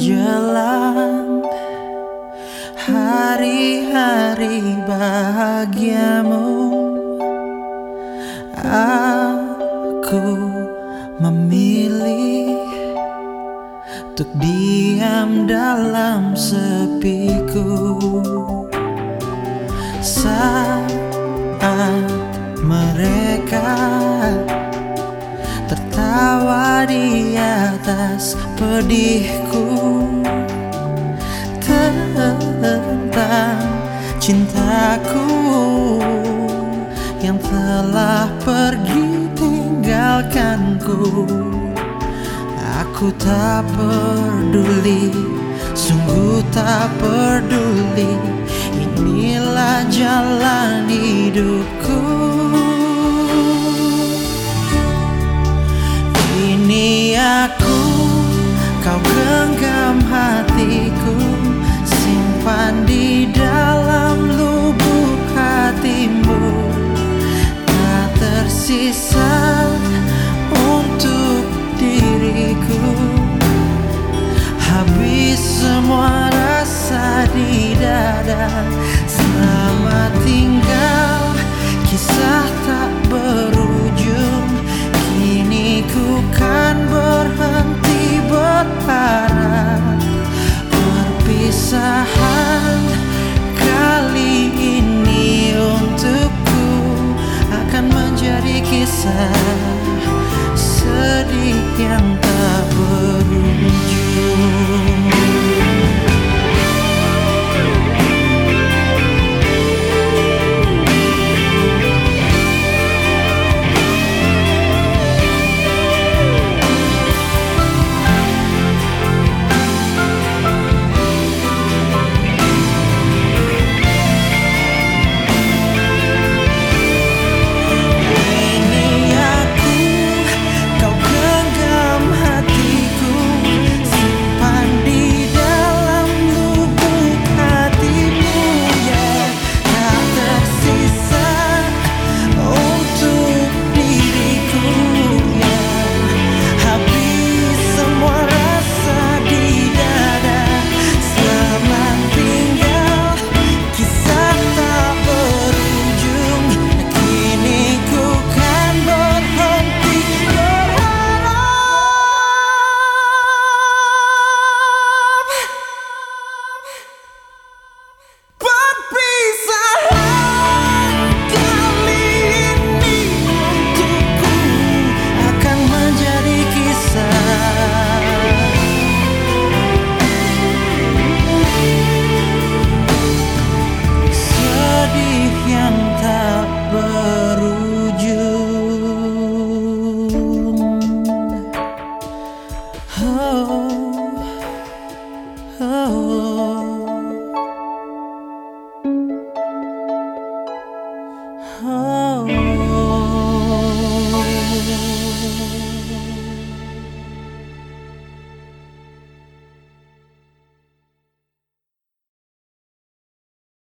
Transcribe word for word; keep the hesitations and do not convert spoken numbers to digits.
menjelang hari-hari bahagiamu, aku memilih untuk diam dalam sepiku saat mereka tertawa di atas pedihku tentang cintaku yang telah pergi tinggalkanku. Aku tak peduli, sungguh tak peduli, inilah jalan hidupku. Ini aku, kau genggam hatiku, simpan di dalam lubuk hatimu. Tak tersisa untuk diriku, habis semua rasa di dada. Selamat tinggal, kisah tak berujung. Kini ku kan berhenti berharap perpisahan kali ini untukku akan menjadi kisah sedih yang tak berujung. Oh